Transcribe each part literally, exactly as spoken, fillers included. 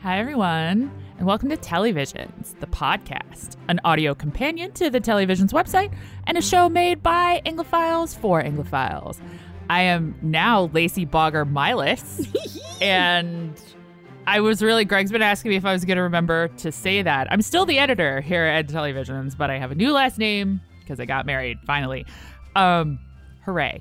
Hi, everyone, and welcome to Televisions, the podcast, an audio companion to the Televisions website and a show made by Anglophiles for Anglophiles. I am now Lacey Bogger Milas, and I was really, Greg's been asking me if I was going to remember to say that. I'm still the editor here at Televisions, but I have a new last name because I got married, finally. Um, hooray.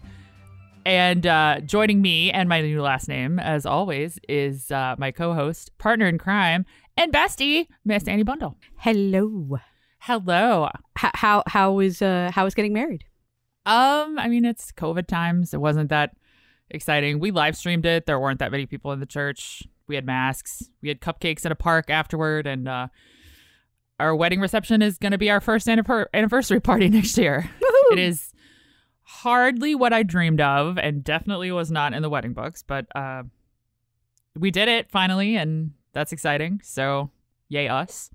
And uh, joining me and my new last name, as always, is uh, my co-host, partner in crime, and bestie, Miss Annie Bundle. Hello. Hello. H- how how is uh how is getting married? Um, I mean, it's COVID times. It wasn't that exciting. We live streamed it. There weren't that many people in the church. We had masks. We had cupcakes in a park afterward, and uh, our wedding reception is going to be our first annip- anniversary party next year. Woohoo! It is hardly what I dreamed of, and definitely was not in the wedding books, but uh, we did it finally, and that's exciting. So, yay us.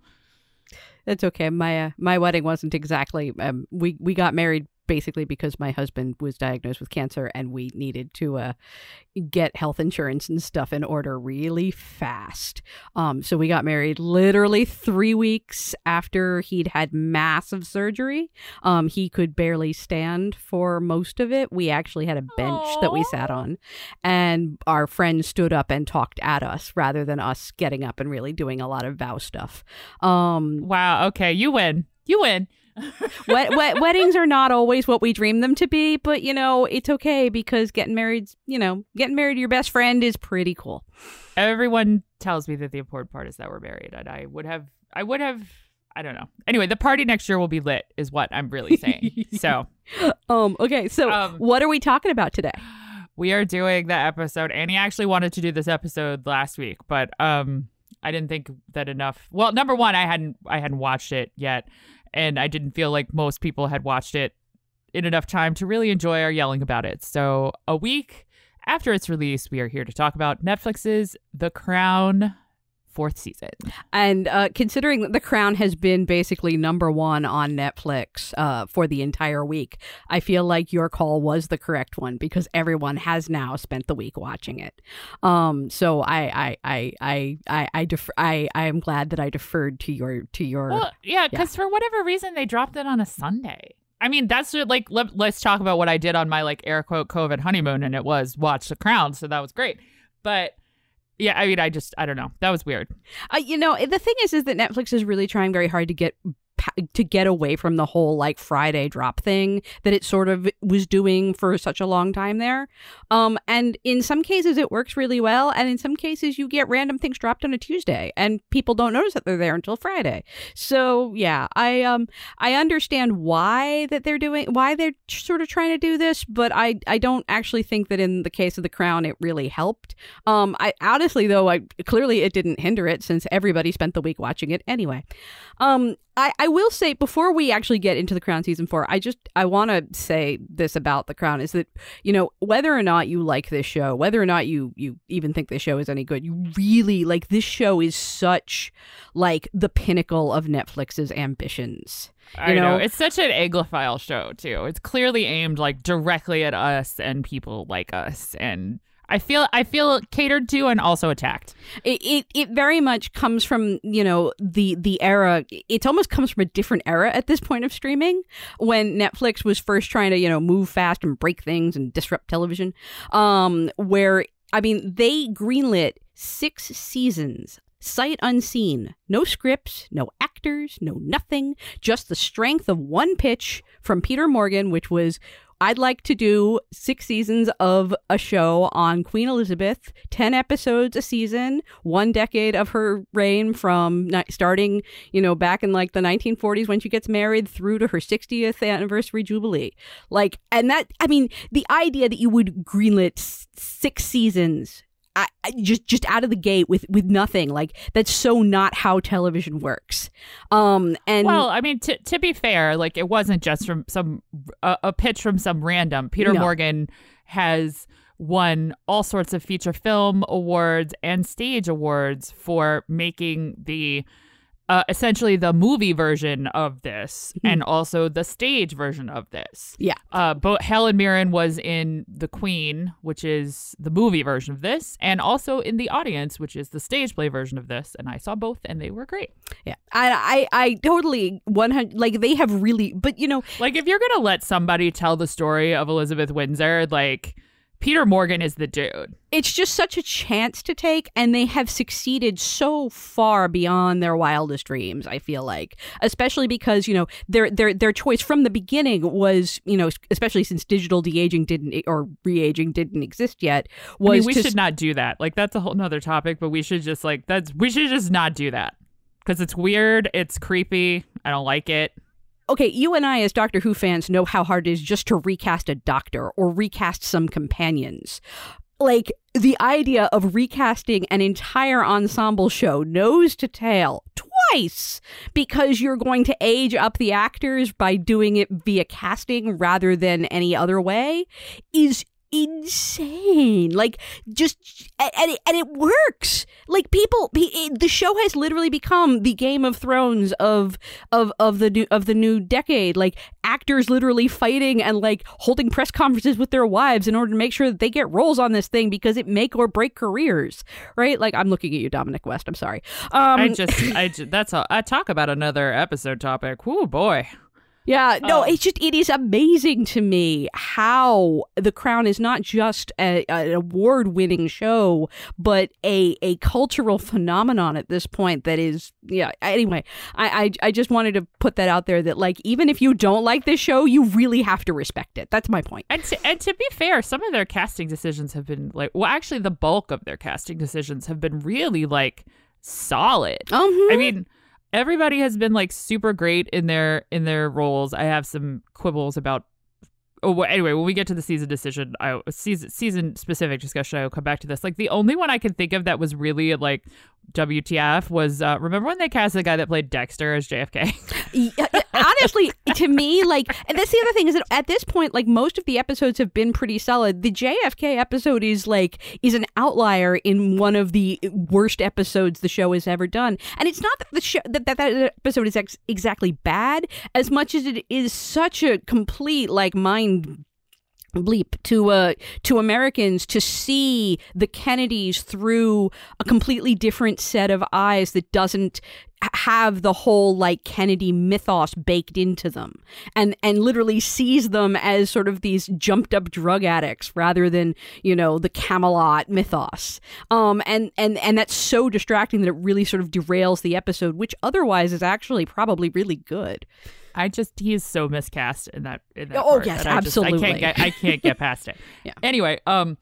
That's okay. My uh, my wedding wasn't exactly. Um, we we got married basically because my husband was diagnosed with cancer, and we needed to uh, get health insurance and stuff in order really fast. Um, so we got married literally three weeks after he'd had massive surgery. Um, he could barely stand for most of it. We actually had a bench Aww. that we sat on, and our friend stood up and talked at us rather than us getting up and really doing a lot of vow stuff. Um, Wow. Okay. You win. You win. wed- wed- weddings are not always what we dream them to be, but you know, it's okay because getting married, you know, getting married to your best friend is pretty cool. Everyone tells me that the important part is that we're married, and I would have, I would have, I don't know. Anyway, the party next year will be lit, is what I'm really saying. So, um, okay, so Um, what are we talking about today? we are doing the episode. Annie actually wanted to do this episode last week, but um, I didn't think that enough. Well, number one, I hadn't, I hadn't watched it yet. And I didn't feel like most people had watched it in enough time to really enjoy our yelling about it. So a week after its release, we are here to talk about Netflix's The Crown fourth season. And uh, considering that The Crown has been basically number one on Netflix uh, for the entire week, I feel like your call was the correct one because everyone has now spent the week watching it. Um, so I I I I I I, defer- I I am glad that I deferred to your to your. Well, yeah, because yeah. for whatever reason, they dropped it on a Sunday. I mean, that's like, let, let's talk about what I did on my like air quote COVID honeymoon, and it was watch The Crown. So that was great. But yeah, I mean, I just, I don't know. That was weird. Uh, you know, the thing is, is that Netflix is really trying very hard to get to get away from the whole like Friday drop thing that it sort of was doing for such a long time there. Um, and in some cases it works really well. And in some cases you get random things dropped on a Tuesday and people don't notice that they're there until Friday. So yeah, I, um, I understand why that they're doing, why they're sort of trying to do this, but I, I don't actually think that in the case of The Crown, it really helped. Um, I honestly though, I clearly it didn't hinder it since everybody spent the week watching it anyway. Um, I, I will say before we actually get into The Crown season four, I just I want to say this about The Crown is that, you know, whether or not you like this show, whether or not you you even think this show is any good, you really like this show is such like the pinnacle of Netflix's ambitions. You I know? know, it's such an Anglophile show too. It's clearly aimed like directly at us and people like us, and I feel I feel catered to and also attacked. It, it it very much comes from, you know, the the era. It almost comes from a different era at this point of streaming, when Netflix was first trying to, you know, move fast and break things and disrupt television. Um, where I mean, they greenlit six seasons. Sight unseen, no scripts, no actors, no nothing, just the strength of one pitch from Peter Morgan, which was, I'd like to do six seasons of a show on Queen Elizabeth, ten episodes a season, one decade of her reign from ni- starting, you know, back in like the nineteen forties when she gets married through to her sixtieth anniversary jubilee. Like, and that, I mean, the idea that you would greenlit s- six seasons I, I just just out of the gate with with nothing, like that's so not how television works. Um and well, I mean, to to be fair, like it wasn't just from some uh, a pitch from some random. Peter No. Morgan has won all sorts of feature film awards and stage awards for making the uh, essentially the movie version of this and also the stage version of this. Yeah. Uh, both Helen Mirren was in The Queen, which is the movie version of this, and also in The Audience, which is the stage play version of this. And I saw both, and they were great. Yeah, I, I, I totally one hundred like they have really, but you know, like if you're gonna let somebody tell the story of Elizabeth Windsor, like Peter Morgan is the dude. It's just such a chance to take, and they have succeeded so far beyond their wildest dreams, I feel like. Especially because, you know, their their their choice from the beginning was, you know, especially since digital de-aging didn't, or re-aging didn't exist yet, was I mean, we to should not do that. Like, that's a whole nother topic, but we should just, like, that's, we should just not do that. Because it's weird, it's creepy, I don't like it. Okay, you and I as Doctor Who fans know how hard it is just to recast a doctor or recast some companions. Like, the idea of recasting an entire ensemble show nose to tail twice because you're going to age up the actors by doing it via casting rather than any other way is insane. Like, just and it, and it works. Like, people, the show has literally become the Game of Thrones of of of the new of the new decade. Like, actors literally fighting and like holding press conferences with their wives in order to make sure that they get roles on this thing because it make or break careers, right? Like, I'm looking at you, Dominic West. I'm sorry. Um, I just, I just, that's all. I talk about another episode topic. Whoo, boy. Yeah, no, um, it's just, it is amazing to me how The Crown is not just a, an award-winning show, but a a cultural phenomenon at this point that is, yeah, anyway, I, I, I just wanted to put that out there that, like, even if you don't like this show, you really have to respect it. That's my point. And to, and to be fair, some of their casting decisions have been, like, well, actually, the bulk of their casting decisions have been really, like, solid. Uh-huh. I mean... Everybody has been like super great in their in their roles. I have some quibbles about. Oh, well, anyway, when we get to the season decision, I season season specific discussion, I will come back to this. Like the only one I can think of that was really like W T F was uh, remember when they cast the guy that played Dexter as J F K? Honestly, to me, like, and that's the other thing is that at this point, like, most of the episodes have been pretty solid. The J F K episode is like is an outlier in one of the worst episodes the show has ever done, and it's not that the show that that, that episode is ex- exactly bad as much as it is such a complete like mind bleep to uh to Americans to see the Kennedys through a completely different set of eyes that doesn't have the whole like Kennedy mythos baked into them, and and literally sees them as sort of these jumped up drug addicts rather than, you know, the Camelot mythos. Um and and and that's so distracting that it really sort of derails the episode, which otherwise is actually probably really good. I just he is so miscast in that. In that oh part, yes, I just, absolutely. I can't get I can't get past it. Yeah. Anyway, um,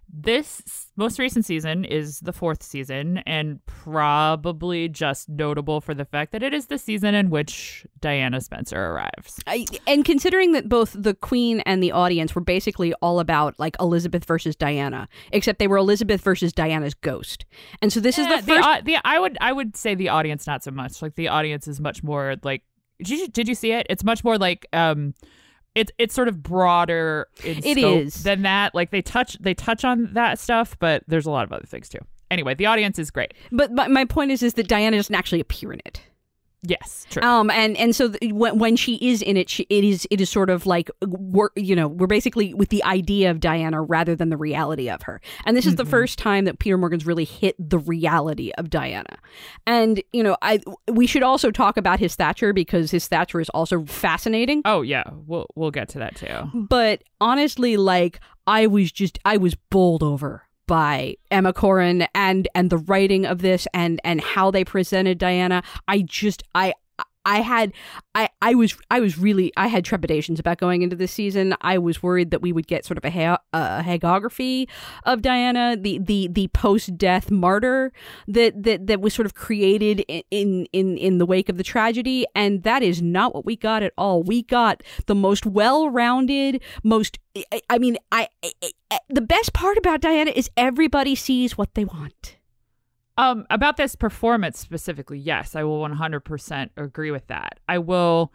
this most recent season is the fourth season, and probably just notable for the fact that it is the season in which Diana Spencer arrives. I, and considering that both the Queen and the Audience were basically all about like Elizabeth versus Diana, except they were Elizabeth versus Diana's ghost, and so this Yeah, is the first. The, the I would I would say the Audience not so much. Like the Audience is much more like. Did you, did you see it? It's much more like um, it's it's sort of broader in It scope is. than that. Like they touch they touch on that stuff, but there's a lot of other things too. Anyway, the Audience is great. But my, my point is, is that Diana doesn't actually appear in it. Yes, true. Um, and and so th- when when she is in it, she, it is it is sort of like we're you know we're basically with the idea of Diana rather than the reality of her. And this is mm-hmm. the first time that Peter Morgan's really hit the reality of Diana. And you know, I we should also talk about his Thatcher because his Thatcher is also fascinating. Oh yeah, we'll we'll get to that too. But honestly, like I was just I was bowled over by Emma Corrin and and the writing of this and and how they presented Diana. I just I I had I I was I was really I had trepidations about going into this season. I was worried that we would get sort of a, ha- a hagiography of Diana, the the the post-death martyr that that that was sort of created in in in the wake of the tragedy, and that is not what we got at all. We got the most well-rounded, most I, I mean I, I, I the best part about Diana is everybody sees what they want. Um, about this performance specifically, yes, I will one hundred percent agree with that. I will,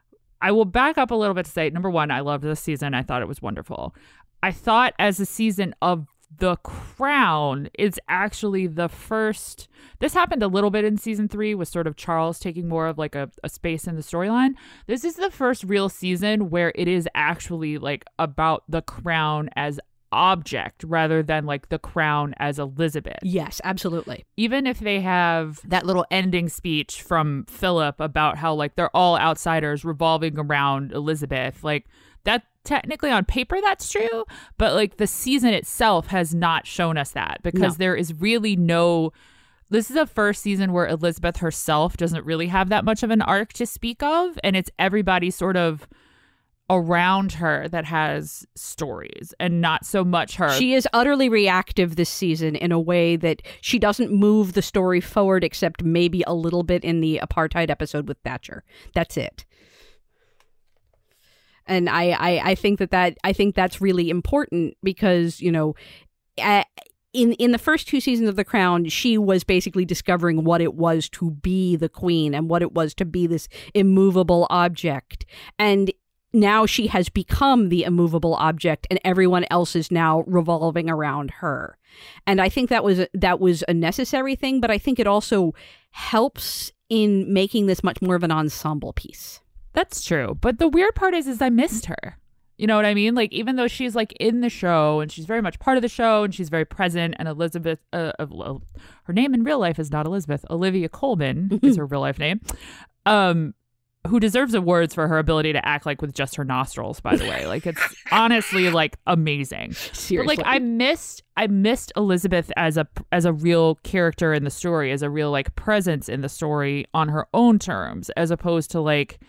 I will back up a little bit to say, number one, I loved this season. I thought it was wonderful. I thought as a season of The Crown is actually the first. This happened a little bit in season three with sort of Charles taking more of like a, a space in the storyline. This is the first real season where it is actually like about the crown as object rather than like the crown as Elizabeth. Yes, absolutely. Even if they have that little ending speech from Philip about how like they're all outsiders revolving around Elizabeth, like that technically on paper that's true, but like the season itself has not shown us that because no. there is really no this is a first season where Elizabeth herself doesn't really have that much of an arc to speak of, and it's everybody sort of around her that has stories and not so much her. She is utterly reactive this season in a way that she doesn't move the story forward except maybe a little bit in the apartheid episode with Thatcher. That's it. And I, I, I think that, that I think that's really important because, you know, uh, in in the first two seasons of The Crown, she was basically discovering what it was to be the queen and what it was to be this immovable object. And now she has become the immovable object and everyone else is now revolving around her. And I think that was that was a necessary thing, but I think it also helps in making this much more of an ensemble piece. That's true. But the weird part is, is I missed her. You know what I mean? Like, even though she's like in the show and she's very much part of the show and she's very present, and Elizabeth, uh, uh, her name in real life is not Elizabeth. Olivia Colman is her real life name. Um, who deserves awards for her ability to act like with just her nostrils, by the way. Like, it's honestly like amazing. Seriously. But, like, I missed I missed Elizabeth as a as a real character in the story, as a real like presence in the story on her own terms, as opposed to like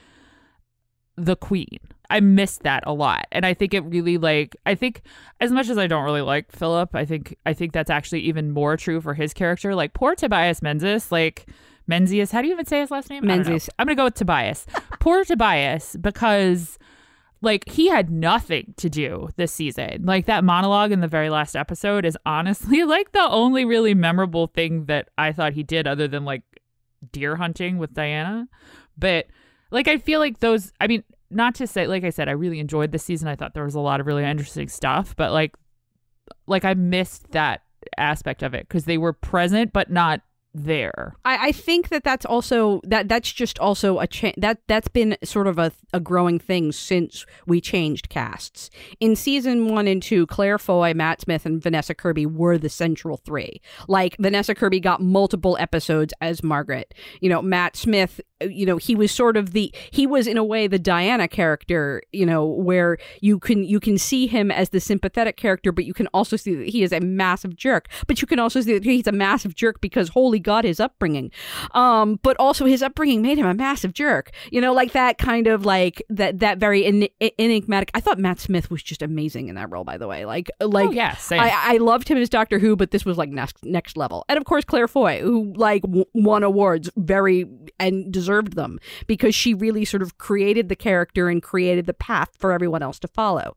the queen. I missed that a lot. And I think it really like I think as much as I don't really like Philip, I think I think that's actually even more true for his character. Like poor Tobias Menzies, like Menzies, how do you even say his last name? Menzies. I'm gonna go with Tobias. Poor Tobias, because like he had nothing to do this season. Like that monologue in the very last episode is honestly like the only really memorable thing that I thought he did other than like deer hunting with Diana. But like, I feel like those, I mean, not to say, like I said, I really enjoyed this season. I thought there was a lot of really interesting stuff, but like, like I missed that aspect of it because they were present, but not there. I, I think that that's also that that's just also a cha- that that's been sort of a, a growing thing since we changed casts. In season one and two, Claire Foy, Matt Smith, and Vanessa Kirby were the central three. Like Vanessa Kirby got multiple episodes as Margaret. You know, Matt Smith, you know, he was sort of the he was in a way the Diana character, you know, where you can you can see him as the sympathetic character, but you can also see that he is a massive jerk. But you can also see that he's a massive jerk because holy God, his upbringing. Um, but also his upbringing made him a massive jerk. You know, like that kind of like that that very en- enigmatic. I thought Matt Smith was just amazing in that role, by the way. Like, like oh, yeah, same. I, I loved him as Doctor Who, but this was like next next level. And of course, Claire Foy, who like w- won awards very and deserved them because she really sort of created the character and created the path for everyone else to follow.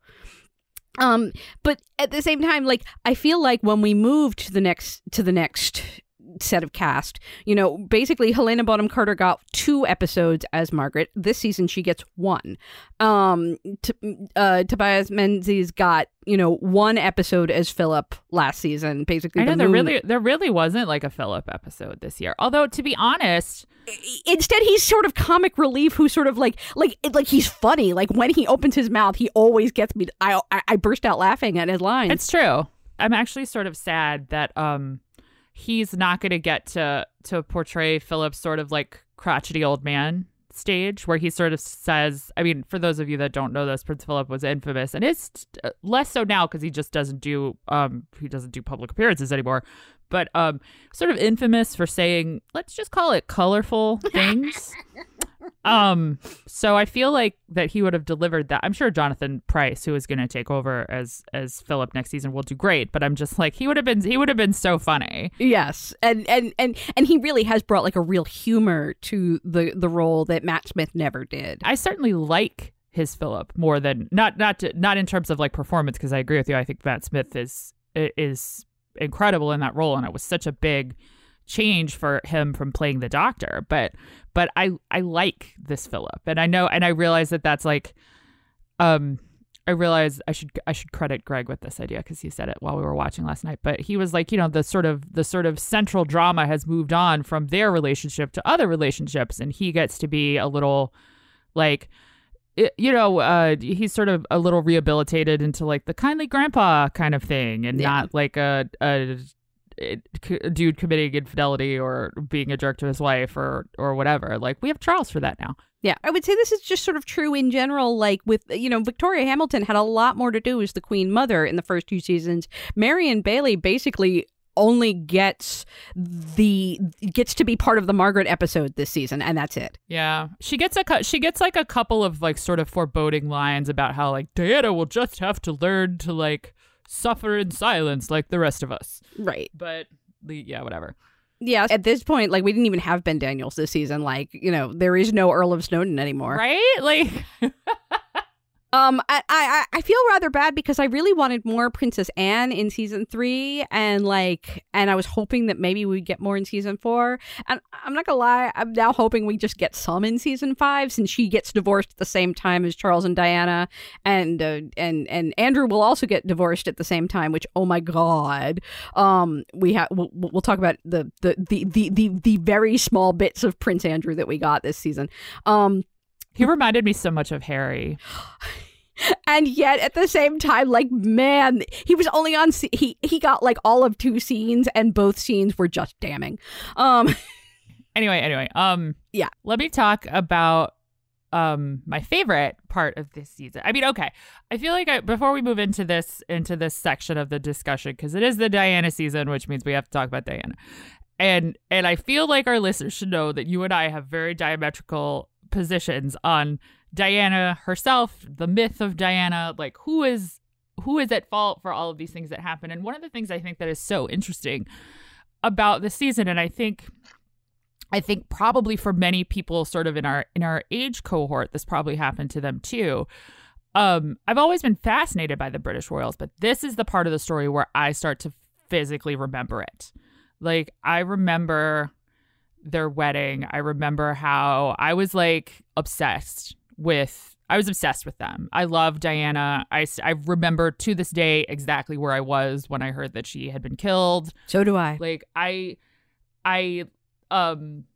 Um, but at the same time, like I feel like when we moved to the next to the next. set of cast, you know, basically Helena Bonham Carter got two episodes as Margaret. This season she gets one. Um, t- uh, Tobias Menzies got, you know, one episode as Philip last season. Basically, I know the there moon- really there really wasn't like a Philip episode this year. Although to be honest, instead he's sort of comic relief who sort of like like like he's funny. Like when he opens his mouth, he always gets me. I I, I burst out laughing at his lines. It's true. I'm actually sort of sad that um. he's not going to get to to portray Philip's sort of like crotchety old man stage where he sort of says, I mean, for those of you that don't know this, Prince Philip was infamous and is less so now because he just doesn't do um he doesn't do public appearances anymore. But um sort of infamous for saying, let's just call it colorful things. Um, so I feel like that he would have delivered that. I'm sure Jonathan Pryce, who is going to take over as as Philip next season, will do great. But I'm just like he would have been he would have been so funny. Yes, and and and and he really has brought like a real humor to the the role that Matt Smith never did. I certainly like his Philip more than not not to, not in terms of like performance, because I agree with you. I think Matt Smith is is incredible in that role, and it was such a big change for him from playing the Doctor. But but I I like this Philip, and I know and I realize that that's like um I realized I should I should credit Greg with this idea because he said it while we were watching last night. But he was like, you know, the sort of the sort of central drama has moved on from their relationship to other relationships, and he gets to be a little like, it, you know, uh, he's sort of a little rehabilitated into like the kindly grandpa kind of thing, and yeah. not like a, a a dude committing infidelity or being a jerk to his wife or or whatever. Like, we have Charles for that now. Yeah, I would say this is just sort of true in general. Like with, you know, Victoria Hamilton had a lot more to do as the Queen Mother in the first two seasons. Marion Bailey basically only gets the gets to be part of the Margaret episode this season, and that's it. Yeah, she gets a she gets like a couple of like sort of foreboding lines about how like Diana will just have to learn to like suffer in silence like the rest of us. Right, but yeah, whatever. Yeah, at this point, like, we didn't even have Ben Daniels this season. Like, you know, there is no Earl of Snowdon anymore. Right? Like... Um, I, I I feel rather bad because I really wanted more Princess Anne in season three, and like, and I was hoping that maybe we'd get more in season four. And I'm not gonna lie, I'm now hoping we just get some in season five, since she gets divorced at the same time as Charles and Diana, and uh, and and Andrew will also get divorced at the same time. Which, oh my god, um, we have we'll, we'll talk about the the, the the the the very small bits of Prince Andrew that we got this season. Um, he reminded me so much of Harry. And yet, at the same time, like, man, he was only on, he he got, like, all of two scenes, and both scenes were just damning. Um, anyway, anyway, um, yeah. Let me talk about um my favorite part of this season. I mean, okay, I feel like I, before we move into this, into this section of the discussion, because it is the Diana season, which means we have to talk about Diana. And, and I feel like our listeners should know that you and I have very diametrical positions on Diana herself, the myth of Diana, like who is who is at fault for all of these things that happen. And one of the things I think that is so interesting about the season, and I think I think probably for many people sort of in our in our age cohort, this probably happened to them too. Um, I've always been fascinated by the British royals, but this is the part of the story where I start to physically remember it. Like, I remember their wedding. I remember how I was like obsessed with, I was obsessed with them. I love Diana. I, I remember to this day exactly where I was when I heard that she had been killed. So do I. Like, I, I, um,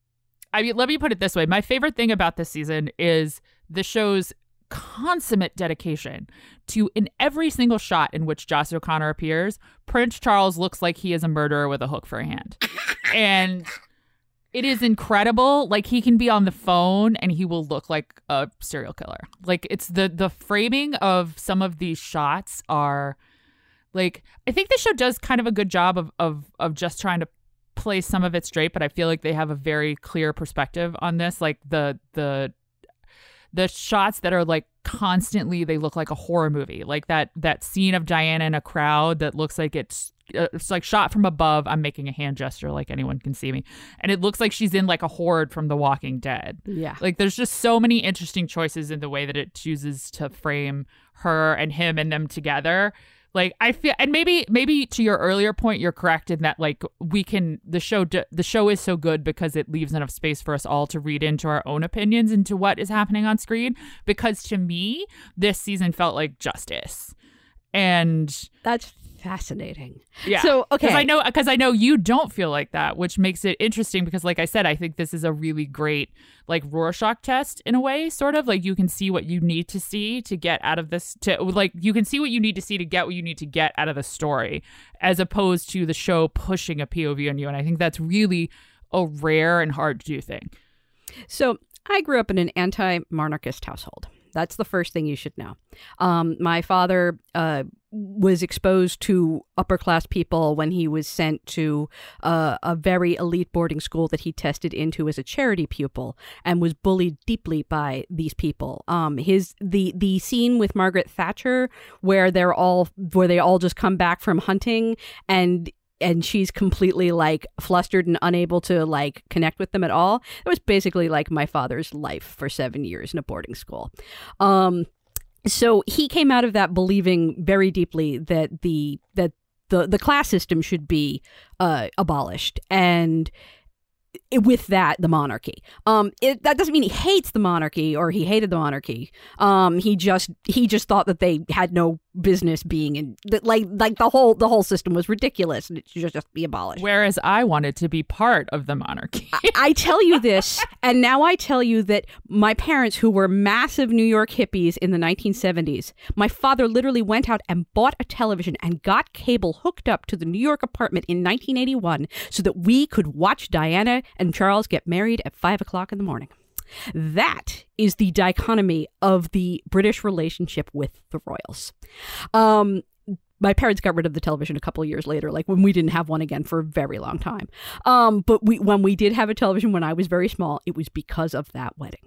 I mean, let me put it this way. My favorite thing about this season is the show's consummate dedication to, in every single shot in which Joss O'Connor appears, Prince Charles looks like he is a murderer with a hook for a hand. And it is incredible. Like, he can be on the phone and he will look like a serial killer. Like, it's the the framing of some of these shots are like, I think the show does kind of a good job of of of just trying to play some of it straight, but I feel like they have a very clear perspective on this. Like the the the shots that are like constantly, they look like a horror movie. Like that that scene of Diana in a crowd that looks like it's uh, it's like shot from above. I'm making a hand gesture like anyone can see me. And it looks like she's in like a horde from The Walking Dead. Yeah. Like, there's just so many interesting choices in the way that it chooses to frame her and him and them together. Like, I feel, and maybe maybe to your earlier point, you're correct in that, like, we can, the show the show is so good because it leaves enough space for us all to read into our own opinions into what is happening on screen. Because to me, this season felt like justice, and that's fascinating. Yeah. So okay, because I know because I know you don't feel like that, which makes it interesting. Because, like I said, I think this is a really great like Rorschach test in a way, sort of like you can see what you need to see to get out of this. To like you can see what you need to see to get what you need to get out of the story, as opposed to the show pushing a P O V on you. And I think that's really a rare and hard to do thing. So I grew up in an anti-monarchist household. That's the first thing you should know. Um, my father uh, was exposed to upper class people when he was sent to uh, a very elite boarding school that he tested into as a charity pupil, and was bullied deeply by these people. Um, his the the scene with Margaret Thatcher where they're all where they all just come back from hunting and. and she's completely like flustered and unable to like connect with them at all. It was basically like my father's life for seven years in a boarding school. Um, so he came out of that believing very deeply that the that the the class system should be uh, abolished. And with that, the monarchy. Um, it, that doesn't mean he hates the monarchy or he hated the monarchy. Um, he just he just thought that they had no business being in that, like like the whole the whole system was ridiculous and it should just be abolished. Whereas I wanted to be part of the monarchy. I, I tell you this, and now I tell you that my parents, who were massive New York hippies in the nineteen seventies, my father literally went out and bought a television and got cable hooked up to the New York apartment in nineteen eighty-one so that we could watch Diana and Charles get married at five o'clock in the morning. That is the dichotomy of the British relationship with the royals. Um, my parents got rid of the television a couple of years later, like when we didn't have one again for a very long time. Um, but we, when we did have a television when I was very small, it was because of that wedding.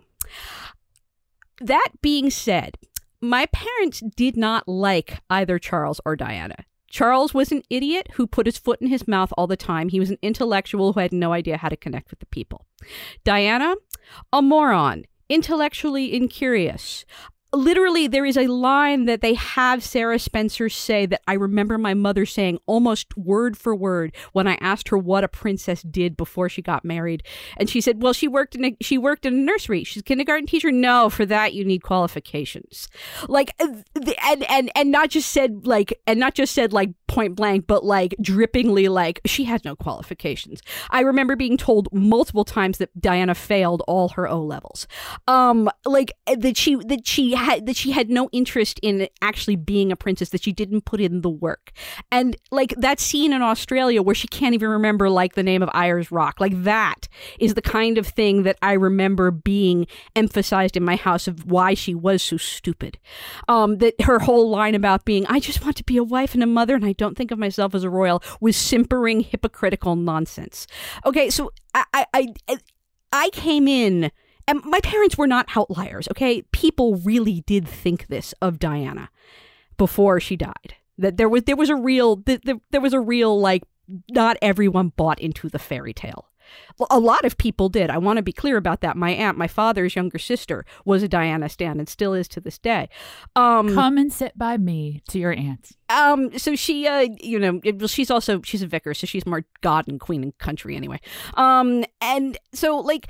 That being said, my parents did not like either Charles or Diana. Charles was an idiot who put his foot in his mouth all the time. He was an intellectual who had no idea how to connect with the people. Diana, a moron, intellectually incurious. Literally, there is a line that they have Sarah Spencer say that I remember my mother saying almost word for word when I asked her what a princess did before she got married. And she said, well, she worked in a, she worked in a nursery. She's a kindergarten teacher. No, for that, you need qualifications. Like, and, and, and not just said like, and not just said like point blank, but like drippingly like she had no qualifications. I remember being told multiple times that Diana failed all her O levels. Um, like that she, that she Had, that she had no interest in actually being a princess, that she didn't put in the work. And like that scene in Australia where she can't even remember like the name of Ayers Rock, like that is the kind of thing that I remember being emphasized in my house of why she was so stupid. Um, that her whole line about being, I just want to be a wife and a mother and I don't think of myself as a royal, was simpering, hypocritical nonsense. Okay, so I, I, I, I came in. And my parents were not outliers, okay? People really did think this of Diana before she died. That there was there was a real there, there was a real like not everyone bought into the fairy tale. A lot of people did. I want to be clear about that. My aunt, my father's younger sister, was a Diana stan and still is to this day. Um, Come and sit by me to your aunt. Um, so she, uh, you know, it, well, she's also she's a vicar, so she's more God and Queen and country anyway. Um, and so like.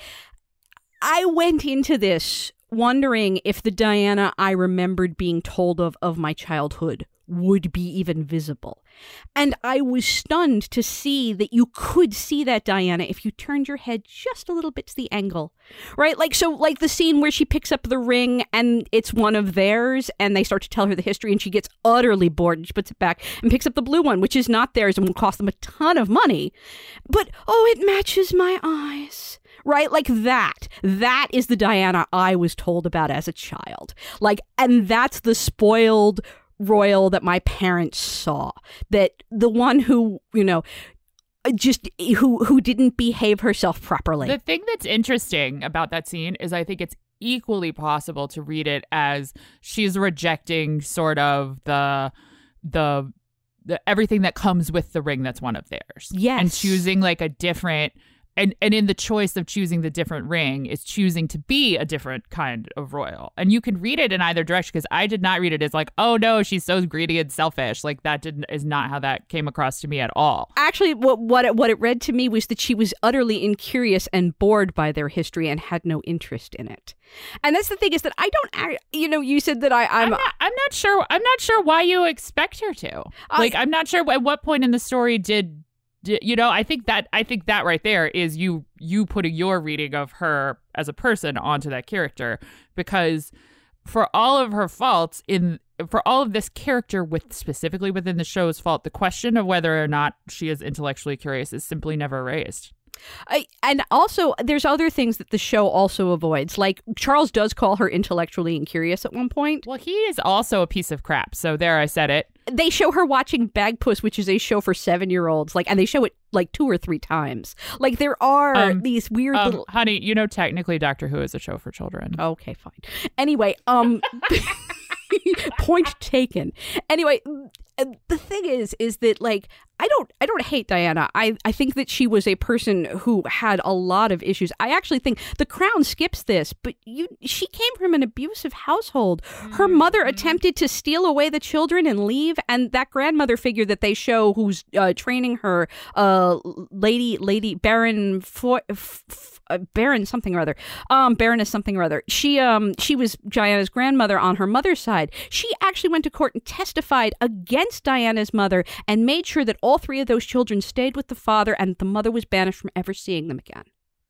I went into this wondering if the Diana I remembered being told of of my childhood would be even visible. And I was stunned to see that you could see that Diana if you turned your head just a little bit to the angle, right? Like, so like the scene where she picks up the ring and it's one of theirs and they start to tell her the history and she gets utterly bored and she puts it back and picks up the blue one, which is not theirs and will cost them a ton of money. But, oh, it matches my eyes. Right? Like that. That is the Diana I was told about as a child. Like, and that's the spoiled royal that my parents saw. That the one who, you know, just who who didn't behave herself properly. The thing that's interesting about that scene is I think it's equally possible to read it as she's rejecting sort of the the the everything that comes with the ring that's one of theirs. Yes. And choosing like a different And and in the choice of choosing the different ring is choosing to be a different kind of royal. And you can read it in either direction, because I did not read it as like, oh no, she's so greedy and selfish. Like that didn't is not how that came across to me at all. Actually, what what it, what it read to me was that she was utterly incurious and bored by their history and had no interest in it. And that's the thing is that I don't, you know, you said that I, I'm, I'm not, I'm not sure. I'm not sure why you expect her to. I, like, I'm not sure at what point in the story did. You know, I think that I think that right there is you you putting your reading of her as a person onto that character, because for all of her faults in for all of this character with specifically within the show's fault, the question of whether or not she is intellectually curious is simply never raised. I, and also, there's other things that the show also avoids. Like, Charles does call her intellectually incurious at one point. Well, he is also a piece of crap. So there, I said it. They show her watching Bagpuss, which is a show for seven-year-olds, like, and they show it like two or three times. Like, there are um, these weird um, little... Honey, you know, technically Doctor Who is a show for children. Okay, fine. Anyway, um... point taken. Anyway, the thing is, is that like I don't, I don't hate Diana. I, I think that she was a person who had a lot of issues. I actually think The Crown skips this, but you, she came from an abusive household. Her mm-hmm. mother attempted to steal away the children and leave, and that grandmother figure that they show, who's uh, training her, uh, lady, lady Baron, Fo- f- f- uh, Baron something or other, um, Baroness something or other. She, um, she was Diana's grandmother on her mother's side. She actually went to court and testified against Diana's mother and made sure that all three of those children stayed with the father and the mother was banished from ever seeing them again.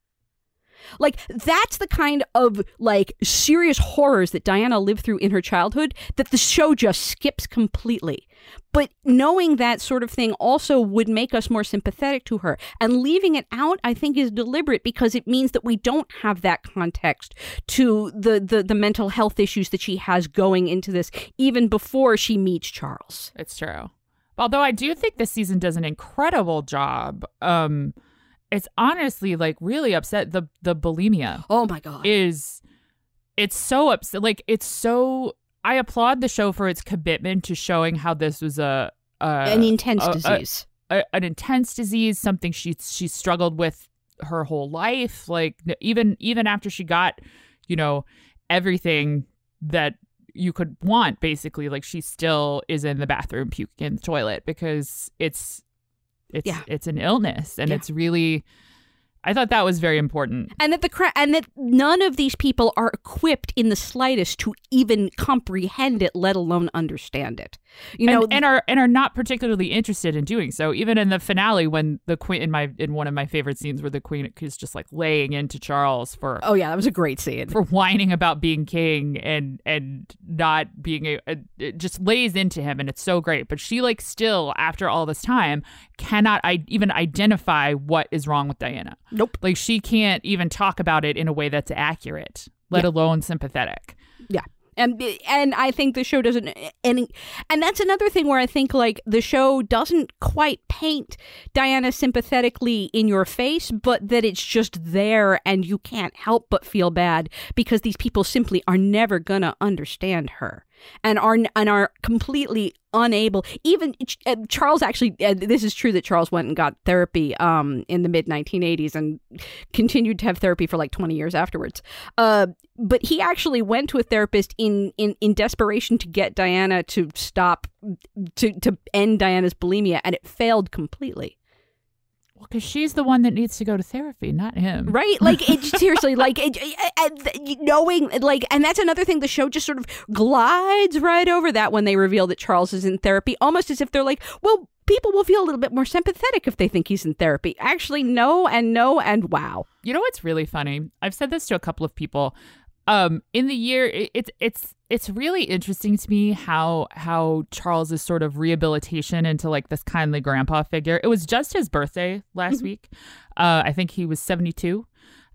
Like, that's the kind of, like, serious horrors that Diana lived through in her childhood that the show just skips completely. But knowing that sort of thing also would make us more sympathetic to her. And leaving it out, I think, is deliberate because it means that we don't have that context to the, the, the mental health issues that she has going into this, even before she meets Charles. It's true. Although I do think this season does an incredible job. Um, it's honestly like really upset. The the bulimia. Oh my God. Is it's so upset. Like it's so. I applaud the show for its commitment to showing how this was a, a an intense a, disease, a, a, an intense disease, something she she struggled with her whole life. Like even even after she got, you know, everything that you could want, basically, like she still is in the bathroom puking in the toilet because it's it's yeah. it's an illness, and yeah. it's really. I thought that was very important, and that the cra- and that none of these people are equipped in the slightest to even comprehend it, let alone understand it. You know, and, and are and are not particularly interested in doing so. Even in the finale, when the queen in my in one of my favorite scenes, where the queen is just like laying into Charles for oh yeah, that was a great scene for whining about being king and and not being a, a it just lays into him, and it's so great. But she like still after all this time cannot I, even identify what is wrong with Diana. Nope. Like she can't even talk about it in a way that's accurate, let yeah. alone sympathetic. Yeah. And and I think the show doesn't and and that's another thing where I think like the show doesn't quite paint Diana sympathetically in your face, but that it's just there and you can't help but feel bad because these people simply are never gonna understand her. And are and are completely unable. Even uh, Charles actually, uh, this is true that Charles went and got therapy um, in the mid nineteen eighties and continued to have therapy for like twenty years afterwards. Uh, but he actually went to a therapist in, in, in desperation to get Diana to stop, to, to end Diana's bulimia, and it failed completely. Well, because she's the one that needs to go to therapy, not him. Right? Like, it, seriously, like, it, it, knowing, like, and that's another thing, the show just sort of glides right over that when they reveal that Charles is in therapy, almost as if they're like, well, people will feel a little bit more sympathetic if they think he's in therapy. Actually, no and no and wow. You know what's really funny? I've said this to a couple of people. Um, in the year, it, it's it's it's really interesting to me how how Charles's sort of rehabilitation into like this kindly grandpa figure. It was just his birthday last mm-hmm. week. Uh, I think he was seventy-two,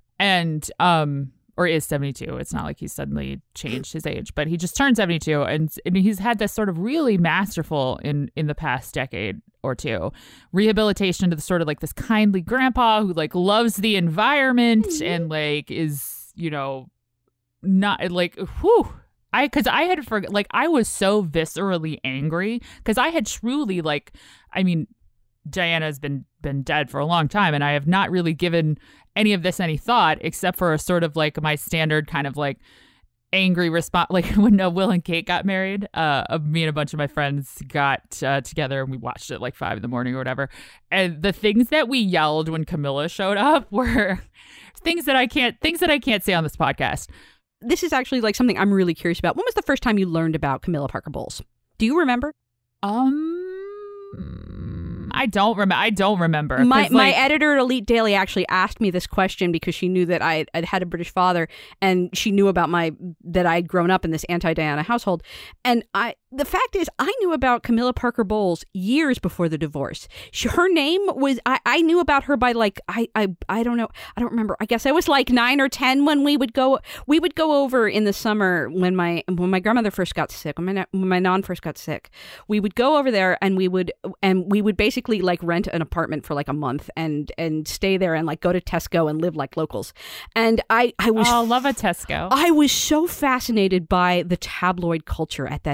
and um, or is seventy-two. It's not like he's suddenly changed his age, but he just turned seventy-two, and, and he's had this sort of really masterful in in the past decade or two rehabilitation to the sort of like this kindly grandpa who like loves the environment mm-hmm. and like is you know. Not like whew I because I had forgot like I was so viscerally angry because I had truly like I mean Diana's been been dead for a long time and I have not really given any of this any thought except for a sort of like my standard kind of like angry response. Like when uh, Will and Kate got married, uh me and a bunch of my friends got uh, together and we watched it at like five in the morning or whatever, and the things that we yelled when Camilla showed up were things that I can't things that I can't say on this podcast. This is actually like something I'm really curious about. When was the first time you learned about Camilla Parker Bowles? Do you remember? Um, I don't remember. I don't remember. My like, my editor at Elite Daily actually asked me this question because she knew that I I'd had a British father and she knew about my that I'd grown up in this anti-Diana household. And I the fact is, I knew about Camilla Parker Bowles years before the divorce. She, her name was, I, I knew about her by like, I, I I don't know, I don't remember. I guess I was like nine or ten when we would go, we would go over in the summer when my when my grandmother first got sick, when my, when my non first got sick. We would go over there and we would, and we would basically like rent an apartment for like a month and and stay there and like go to Tesco and live like locals. And I, I was, oh, love a Tesco. I was so fascinated by the tabloid culture at that age. Like,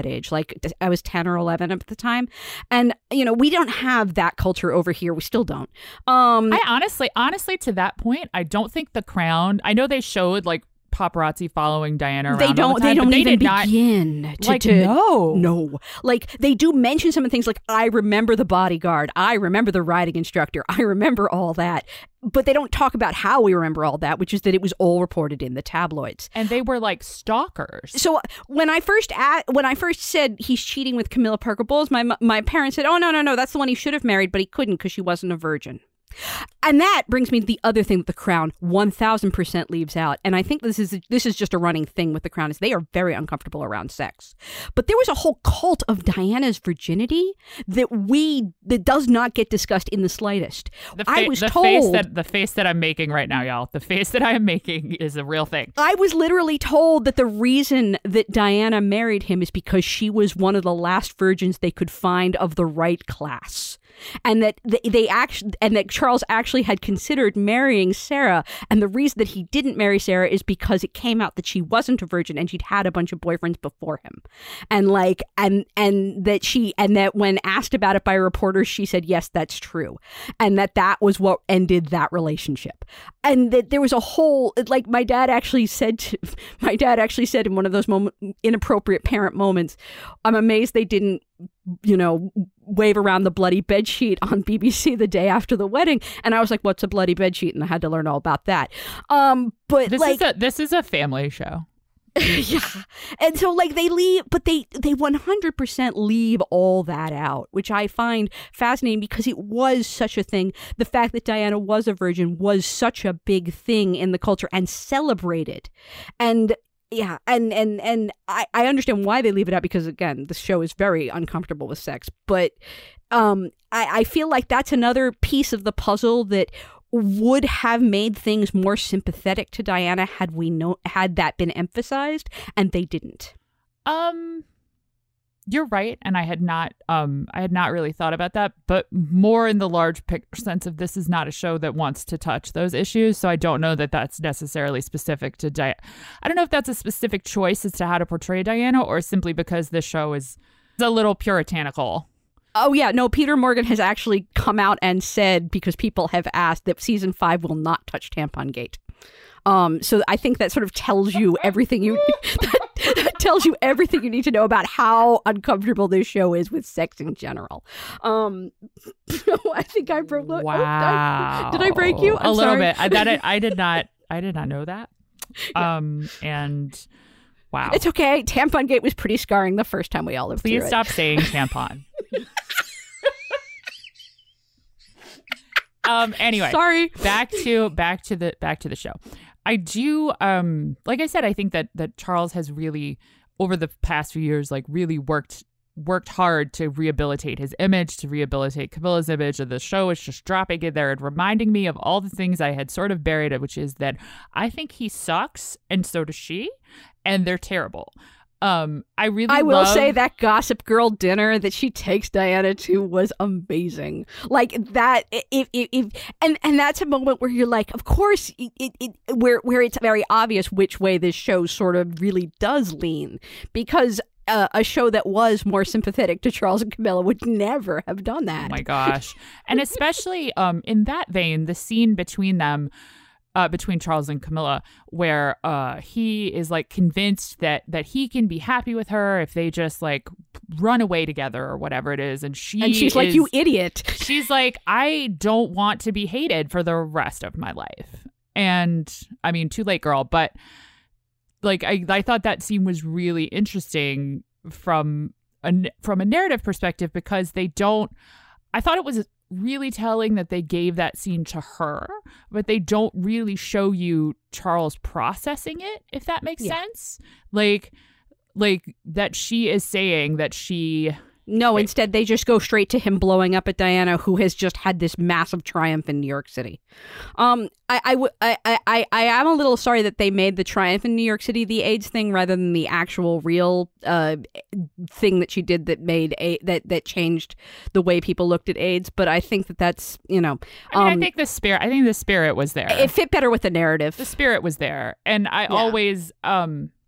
like, I was ten or eleven at the time. And, you know, we don't have that culture over here. We still don't. Um, I honestly, honestly, to that point, I don't think The Crown, I know they showed like paparazzi following Diana around they don't all the time, they don't but they even did not, begin to, like, to no no like they do mention some of the things like I remember the bodyguard, I remember the riding instructor, I remember all that, but they don't talk about how we remember all that, which is that it was all reported in the tabloids, and they were like stalkers. So when I first at, when I first said he's cheating with Camilla Parker Bowles, my my parents said, oh no no no that's the one he should have married, but he couldn't because she wasn't a virgin. And that brings me to the other thing that The Crown one thousand percent leaves out. And I think this is this is just a running thing with The Crown, is they are very uncomfortable around sex. But there was a whole cult of Diana's virginity that we that does not get discussed in the slightest. The fa- I was the told face that the face that I'm making right now, y'all. The face that I am making is a real thing. I was literally told that the reason that Diana married him is because she was one of the last virgins they could find of the right class. And that they, they actually, and that Charles actually had considered marrying Sarah, and the reason that he didn't marry Sarah is because it came out that she wasn't a virgin and she'd had a bunch of boyfriends before him, and like, and and that she, and that when asked about it by reporters, she said yes, that's true, and that that was what ended that relationship, and that there was a whole, like, my dad actually said, to, my dad actually said in one of those moment, inappropriate parent moments, I'm amazed they didn't, you know, wave around the bloody bedsheet on B B C the day after the wedding. And I was like, what's a bloody bedsheet? And I had to learn all about that. Um, but this like, is a, this is a family show. Yeah. And so like they leave, but they, they one hundred percent leave all that out, which I find fascinating because it was such a thing. The fact that Diana was a virgin was such a big thing in the culture and celebrated. And yeah, and and and I, I understand why they leave it out, because again, the show is very uncomfortable with sex. But um, I, I feel like that's another piece of the puzzle that would have made things more sympathetic to Diana had we know had that been emphasized, and they didn't. Um, you're right, and I had not um I had not really thought about that, but more in the large picture sense of this is not a show that wants to touch those issues, so I don't know that that's necessarily specific to Diana. I don't know if that's a specific choice as to how to portray Diana, or simply because this show is a little puritanical. Oh, yeah. No, Peter Morgan has actually come out and said, because people have asked, that season five will not touch Tampon Gate. Um, so I think that sort of tells you everything you that, that tells you everything you need to know about how uncomfortable this show is with sex in general. Um, I think I broke. Wow. Oh, did, I, did I break you? I'm a little sorry. bit. I, that I, I did not. I did not know that. Um, and wow, it's okay. Tampon Gate was pretty scarring the first time we all lived Please through stop it. saying tampon. Um. Anyway, sorry. Back to back to the back to the show. I do. Um. Like I said, I think that that Charles has really, over the past few years, like really worked worked hard to rehabilitate his image, to rehabilitate Camilla's image. And the show is just dropping in there and reminding me of all the things I had sort of buried, which is that I think he sucks, and so does she, and they're terrible. Um, I really I will love... say that Gossip Girl dinner that she takes Diana to was amazing. Like that, if, if, if and and that's a moment where you're like, of course, it, it, it where where it's very obvious which way this show sort of really does lean, because uh, a show that was more sympathetic to Charles and Camilla would never have done that. Oh my gosh, and especially um in that vein, the scene between them. Uh, between Charles and Camilla, where uh, he is like convinced that that he can be happy with her if they just like run away together or whatever it is, and she and she's is, like, "You idiot!" She's like, "I don't want to be hated for the rest of my life." And I mean, too late, girl. But like, I I thought that scene was really interesting from a from a narrative perspective, because they don't. I thought it was really telling that they gave that scene to her, but they don't really show you Charles processing it, if that makes yeah. sense. Like, like that she is saying that she... No, okay. Instead they just go straight to him blowing up at Diana, who has just had this massive triumph in New York City. Um, I, I, w- I, I, I am a little sorry that they made the triumph in New York City the AIDS thing rather than the actual real uh, thing that she did that made a that that changed the way people looked at AIDS. But I think that that's, you know, I, mean, um, I think the spirit. I think the spirit was there. It fit better with the narrative. The spirit was there, and I yeah. always um.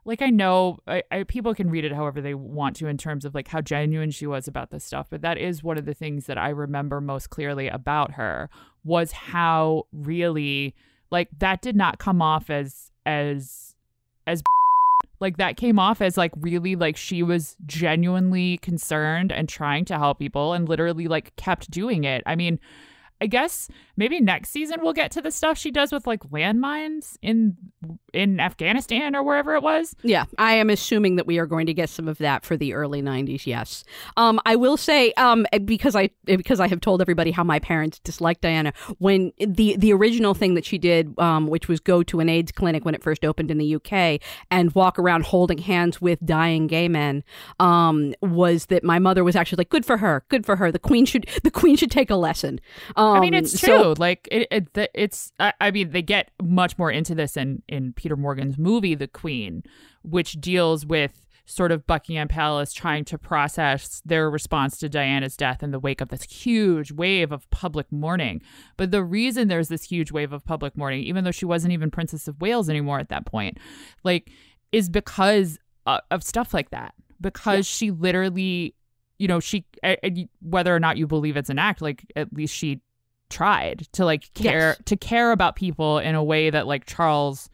like I know I, I, people can read it however they want to in terms of like how genuine she was about this stuff, but that is one of the things that I remember most clearly about her was how really like that did not come off as as as like that came off as like really like she was genuinely concerned and trying to help people and literally like kept doing it. I mean, I guess maybe next season we'll get to the stuff she does with like landmines in in Afghanistan or wherever it was. Yeah, I am assuming that we are going to get some of that for the early nineties. Yes, um, I will say um, because I because I have told everybody how my parents disliked Diana when the the original thing that she did, um, which was go to an AIDS clinic when it first opened in the U K and walk around holding hands with dying gay men, um, was that my mother was actually like, good for her, good for her. The queen should the queen should take a lesson. Um, I mean, it's true. So, like it, it it's. I, I mean, they get much more into this in in Peter Morgan's movie, The Queen, which deals with sort of Buckingham Palace trying to process their response to Diana's death in the wake of this huge wave of public mourning. But the reason there's this huge wave of public mourning, even though she wasn't even Princess of Wales anymore at that point, like, is because uh, of stuff like that. Because yeah. she literally, you know, she uh, whether or not you believe it's an act, like at least she tried to like care yes. to care about people in a way that like Charles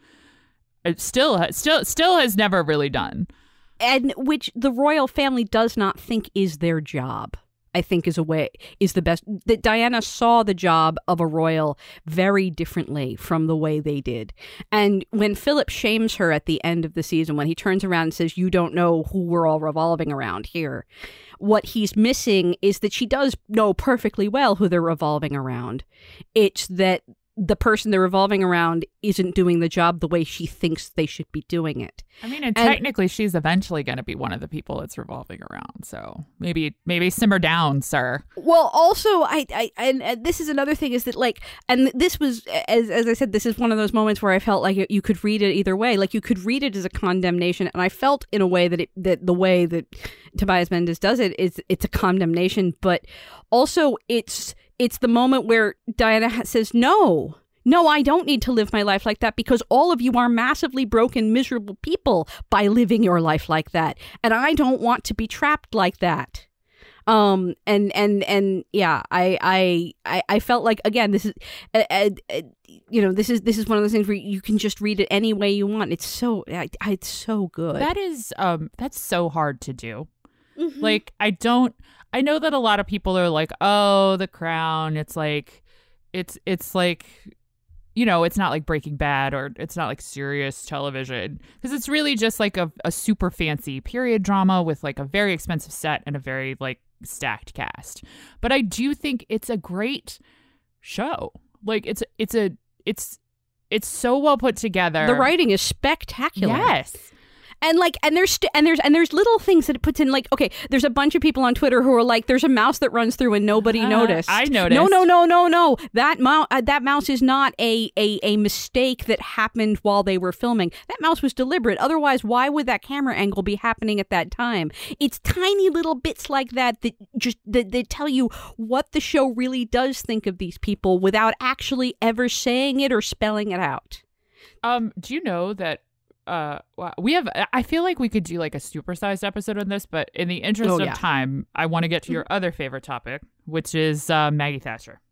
still still still has never really done, and which the royal family does not think is their job. I think is a way is the best that Diana saw the job of a royal very differently from the way they did. And when Philip shames her at the end of the season, when he turns around and says, you don't know who we're all revolving around here, what he's missing is that she does know perfectly well who they're revolving around. It's that the person they're revolving around isn't doing the job the way she thinks they should be doing it. I mean, and, and technically she's eventually going to be one of the people it's revolving around. So maybe maybe simmer down, sir. Well, also, I, I and, and this is another thing is that like, and this was, as as I said, this is one of those moments where I felt like you could read it either way. Like you could read it as a condemnation. And I felt in a way that it, that the way that Tobias Menzies does it is it's a condemnation, but also it's, It's the moment where Diana says, no, no, I don't need to live my life like that because all of you are massively broken, miserable people by living your life like that. And I don't want to be trapped like that. Um, and, and, and yeah, I, I, I, I felt like, again, this is, uh, uh, uh, you know, this is, this is one of those things where you can just read it any way you want. It's so, I, I, it's so good. That is, um, that's so hard to do. Mm-hmm. Like, I don't, I know that a lot of people are like, oh, The Crown. It's like, it's, it's like, you know, it's not like Breaking Bad or it's not like serious television because it's really just like a, a super fancy period drama with like a very expensive set and a very like stacked cast. But I do think it's a great show. Like it's, it's a, it's, it's so well put together. The writing is spectacular. Yes. And like, and there's st- and there's and there's little things that it puts in. Like, okay, there's a bunch of people on Twitter who are like, "There's a mouse that runs through and nobody uh, noticed." I noticed. No, no, no, no, no. That mouse, uh, that mouse is not a, a a mistake that happened while they were filming. That mouse was deliberate. Otherwise, why would that camera angle be happening at that time? It's tiny little bits like that that just that, that tell you what the show really does think of these people without actually ever saying it or spelling it out. Um, do you know that? Uh, we have, I feel like we could do like a supersized episode on this, but in the interest oh, of yeah. time, I want to get to your other favorite topic, which is uh, Maggie Thatcher.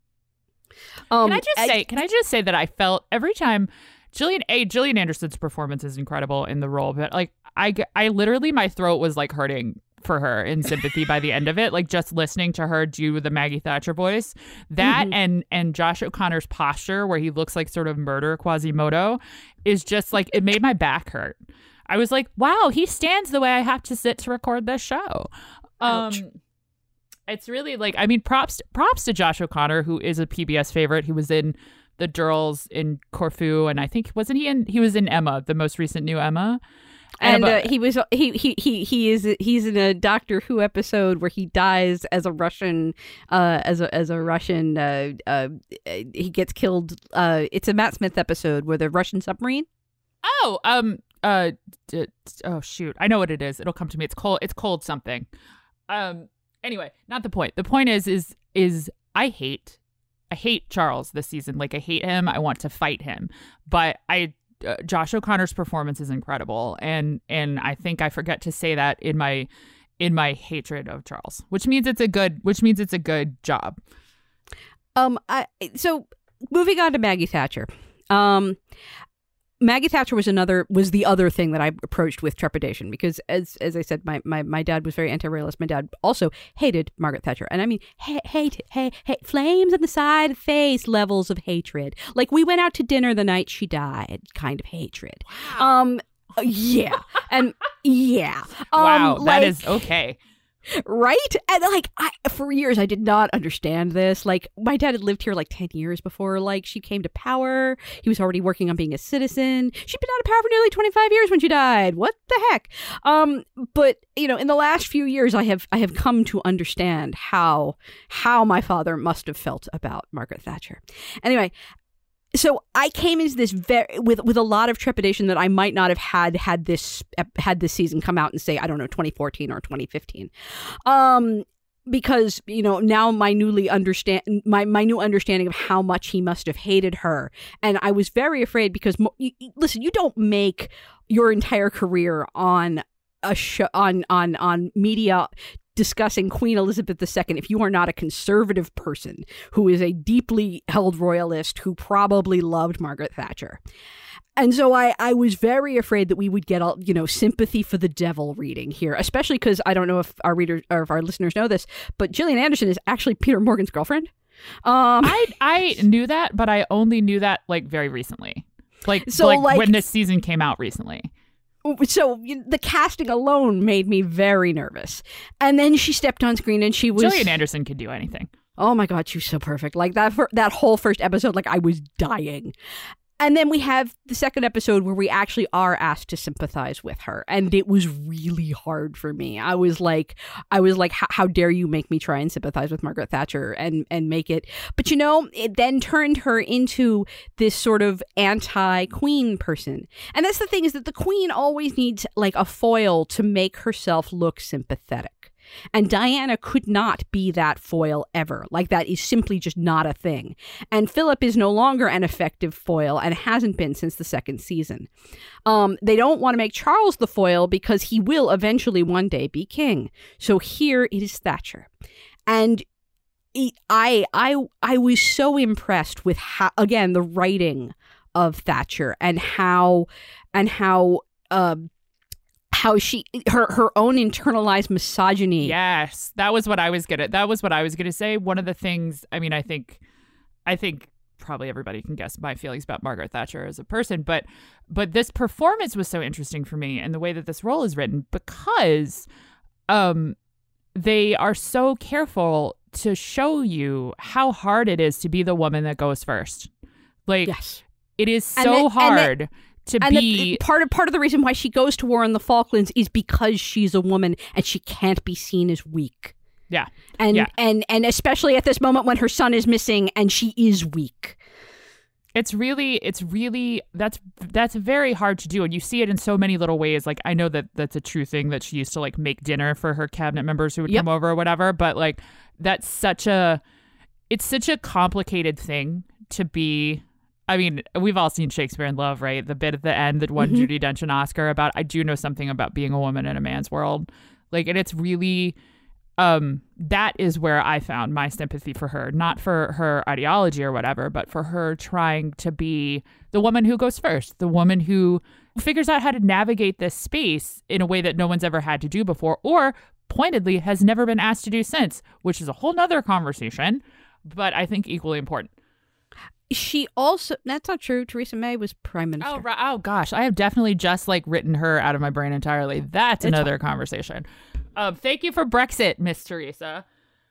Um, can I just I, say, can I just say that I felt every time Gillian, A, Gillian Anderson's performance is incredible in the role, but like I, I literally, my throat was like hurting for her in sympathy by the end of it, like just listening to her do the Maggie Thatcher voice, that mm-hmm. and and Josh O'Connor's posture where he looks like sort of murder Quasimodo is just like, it made my back hurt. I was like, wow, he stands the way I have to sit to record this show. Um, it's really like, I mean, props props to Josh O'Connor, who is a P B S favorite. He was in The Girls in Corfu, and I think wasn't he in he was in Emma, the most recent new Emma. And uh, he was he he he he is he's in a Doctor Who episode where he dies as a Russian uh as a as a Russian uh, uh he gets killed. Uh, it's a Matt Smith episode where the Russian submarine. Oh, um, uh, d- oh shoot, I know what it is. It'll come to me. It's cold. It's cold something. Um. Anyway, not the point. The point is, is is I hate, I hate Charles this season. Like I hate him. I want to fight him, but I. uh, Josh O'Connor's performance is incredible, and and I think I forget to say that in my in my hatred of Charles, which means it's a good which means it's a good job. Um, I so moving on to Maggie Thatcher. Um, Maggie Thatcher was another was the other thing that I approached with trepidation because, as as I said, my my, my dad was very anti-royalist. My dad also hated Margaret Thatcher, and I mean, hate, hate, hate, hate, flames on the side of the face, levels of hatred. Like we went out to dinner the night she died, kind of hatred. Wow. Um, yeah, and yeah, um, wow, that like, is okay. Right? And like I for years I did not understand this. Like my dad had lived here like ten years before like she came to power. He was already working on being a citizen. She'd been out of power for nearly twenty-five years when she died. What the heck? Um but you know, in the last few years I have I have come to understand how how my father must have felt about Margaret Thatcher. Anyway, so I came into this very with with a lot of trepidation that I might not have had had this had this season come out and say, I don't know, twenty fourteen or twenty fifteen, um, because you know now my newly understand my my new understanding of how much he must have hated her, and I was very afraid because mo- you, listen, you don't make your entire career on a show on on on media discussing Queen Elizabeth the Second if you are not a conservative person who is a deeply held royalist who probably loved Margaret Thatcher. And so I, I was very afraid that we would get, you know, sympathy for the devil reading here, especially because I don't know if our readers or if our listeners know this, but Gillian Anderson is actually Peter Morgan's girlfriend. Um, I I knew that, but I only knew that like very recently, like so like, like when this season came out recently. So you, the casting alone made me very nervous. And then she stepped on screen and she was... Gillian Anderson could do anything. Oh my God, she was so perfect. Like that for, that whole first episode, like I was dying. And then we have the second episode where we actually are asked to sympathize with her. And it was really hard for me. I was like, I was like, how dare you make me try and sympathize with Margaret Thatcher and, and make it. But, you know, it then turned her into this sort of anti-queen person. And that's the thing is that the queen always needs like a foil to make herself look sympathetic. And Diana could not be that foil ever. Like that is simply just not a thing. And Philip is no longer an effective foil and hasn't been since the second season. Um, they don't want to make Charles the foil because he will eventually one day be king. So here it is Thatcher. And it, I, I, I was so impressed with how, again, the writing of Thatcher and how, and how, uh, how she her her own internalized misogyny. Yes, that was what I was gonna that was what I was gonna say. One of the things, I mean, I think I think probably everybody can guess my feelings about Margaret Thatcher as a person, but but this performance was so interesting for me and the way that this role is written because um they are so careful to show you how hard it is to be the woman that goes first. Like yes. It is so then, hard. Then, To and be the, part of part of the reason why she goes to war in the Falklands is because she's a woman and she can't be seen as weak. Yeah. And yeah. and and especially at this moment when her son is missing and she is weak. It's really it's really that's that's very hard to do, and you see it in so many little ways. Like I know that that's a true thing that she used to like make dinner for her cabinet members who would yep. come over or whatever, but like that's such a it's such a complicated thing to be. I mean, we've all seen Shakespeare in Love, right? The bit at the end that won mm-hmm. Judi Dench an Oscar about, I do know something about being a woman in a man's world. Like, and it's really, um, that is where I found my sympathy for her. Not for her ideology or whatever, but for her trying to be the woman who goes first. The woman who figures out how to navigate this space in a way that no one's ever had to do before, or pointedly has never been asked to do since, which is a whole nother conversation, but I think equally important. She also, that's not true. Theresa May was prime minister. Oh, right. Oh gosh. I have definitely just like written her out of my brain entirely. That's it's another fine. conversation. Um, thank you for Brexit, Miss Teresa.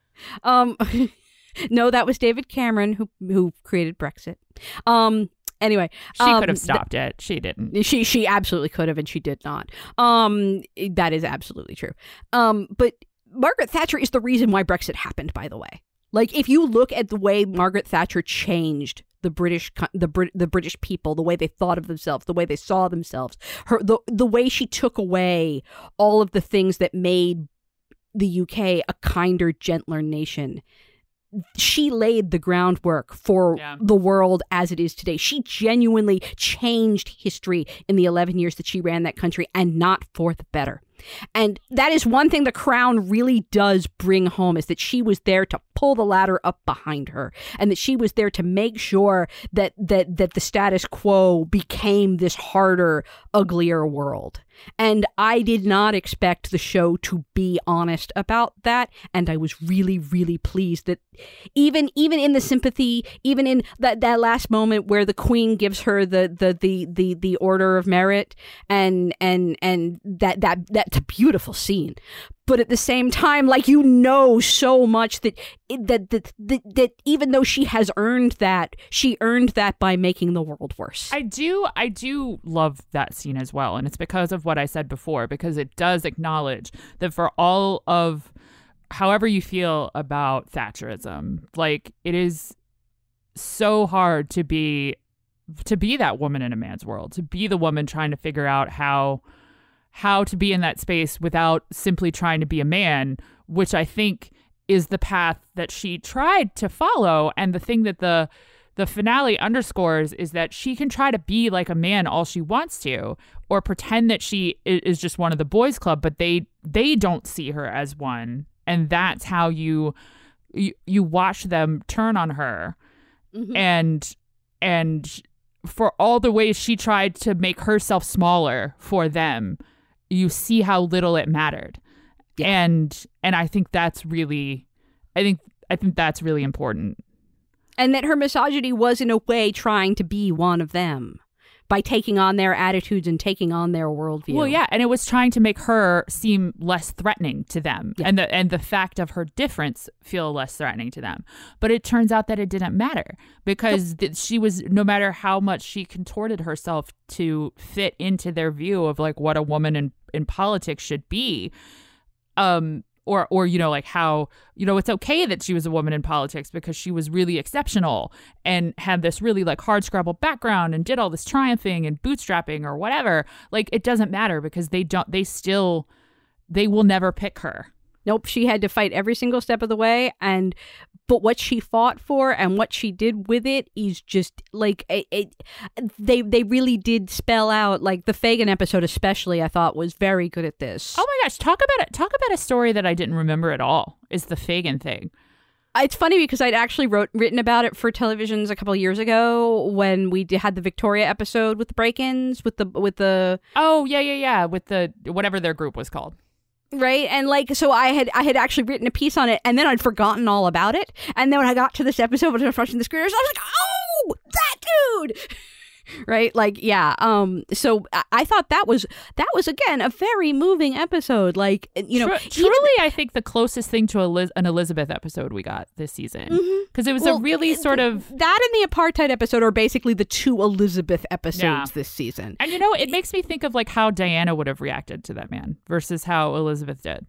Um, no, that was David Cameron who who created Brexit. Um, anyway, she um, could have stopped th- it. She didn't. She she absolutely could have, and she did not. Um, that is absolutely true. Um, but Margaret Thatcher is the reason why Brexit happened, by the way. Like, if you look at the way Margaret Thatcher changed the British, the Brit, the British people, the way they thought of themselves, the way they saw themselves, her the the way she took away all of the things that made the U K a kinder, gentler nation, she laid the groundwork for Yeah. the world as it is today. She genuinely changed history in the eleven years that she ran that country, and not for the better. And that is one thing The Crown really does bring home, is that she was there to pull the ladder up behind her, and that she was there to make sure that that that the status quo became this harder, uglier world. And I did not expect the show to be honest about that, and I was really, really pleased that even even in the sympathy, even in that, that last moment where the Queen gives her the the the the, the Order of Merit, and and and that that that's a beautiful scene. But at the same time, like, you know so much that, that that that that even though she has earned that, she earned that by making the world worse. I do, I do love that scene as well, and it's because of what I said before, because it does acknowledge that for all of, however you feel about Thatcherism, like, it is so hard to be, to be that woman in a man's world, to be the woman trying to figure out how. how to be in that space without simply trying to be a man, which I think is the path that she tried to follow. And the thing that the the finale underscores is that she can try to be like a man all she wants to, or pretend that she is just one of the boys club, but they they don't see her as one. And that's how you you, you watch them turn on her. Mm-hmm. And and for all the ways she tried to make herself smaller for them, you see how little it mattered. Yeah. And and I think that's really I think I think that's really important. And that her misogyny was in a way trying to be one of them by taking on their attitudes and taking on their worldview. Well, yeah, and it was trying to make her seem less threatening to them, yeah. and the and the fact of her difference feel less threatening to them. But it turns out that it didn't matter, because th- she was, no matter how much she contorted herself to fit into their view of like what a woman in in politics should be, um. Or, or you know, like how, you know, it's okay that she was a woman in politics because she was really exceptional and had this really like hard scrabble background and did all this triumphing and bootstrapping or whatever. Like, it doesn't matter because they don't, they still, they will never pick her. Nope, she had to fight every single step of the way, and but what she fought for and what she did with it is just like it, it, they they really did spell out, like the Fagin episode especially, I thought was very good at this. Oh my gosh, talk about it. Talk about a story that I didn't remember at all. Is the Fagin thing. It's funny because I'd actually wrote written about it for televisions a couple of years ago when we had the Victoria episode with the break-ins with the with the oh yeah yeah yeah with the whatever their group was called. Right. And like, so I had I had actually written a piece on it, and then I'd forgotten all about it. And then when I got to this episode, when I was watching the screeners, I was like, oh, that dude. Right. Like, yeah. Um. So I, I thought that was that was, again, a very moving episode. Like, you know, Tru- truly, even, I think the closest thing to Eliz- an Elizabeth episode we got this season, because mm-hmm. it was well, a really sort th- of that and the apartheid episode are basically the two Elizabeth episodes yeah. this season. And, you know, it makes me think of like how Diana would have reacted to that man versus how Elizabeth did.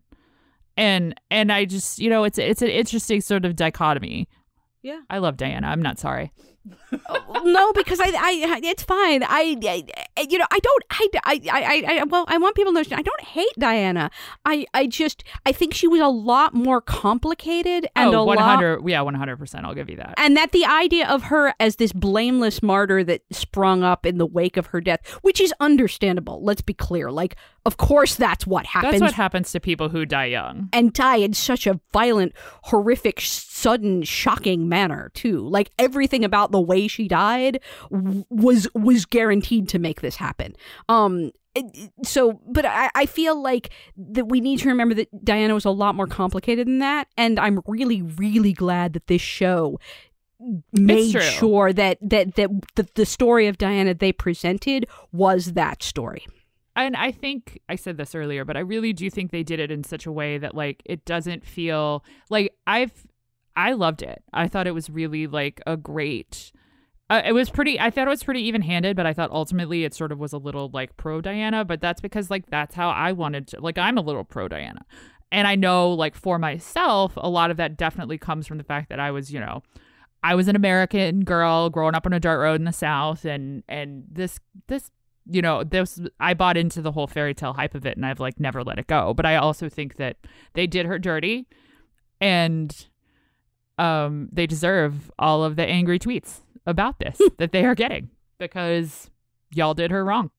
And and I just, you know, it's it's an interesting sort of dichotomy. Yeah. I love Diana. I'm not sorry. Oh, no, because I, I, it's fine. I, I, you know, I don't, I, I, I, I, well, I want people to understand, I don't hate Diana. I, I just, I think she was a lot more complicated and oh, a one hundred, lot. Yeah, one hundred percent. I'll give you that. And that the idea of her as this blameless martyr that sprung up in the wake of her death, which is understandable. Let's be clear. Like, of course, that's what happens. That's what happens to people who die young. And die in such a violent, horrific, sudden, shocking manner, too. Like, everything about the way she died w- was was guaranteed to make this happen. Um, it, so, but I, I feel like that we need to remember that Diana was a lot more complicated than that. And I'm really, really glad that this show made sure that, that, that the, the story of Diana they presented was that story. And I think I said this earlier, but I really do think they did it in such a way that, like, it doesn't feel like I've, I loved it. I thought it was really like a great, uh, it was pretty, I thought it was pretty even handed, but I thought ultimately it sort of was a little like pro Diana, but that's because like, that's how I wanted to, like, I'm a little pro Diana. And I know like for myself, a lot of that definitely comes from the fact that I was, you know, I was an American girl growing up on a dirt road in the South, and, and this, this, you know, this, I bought into the whole fairy tale hype of it, and I've like never let it go. But I also think that they did her dirty, and um, they deserve all of the angry tweets about this that they are getting because y'all did her wrong.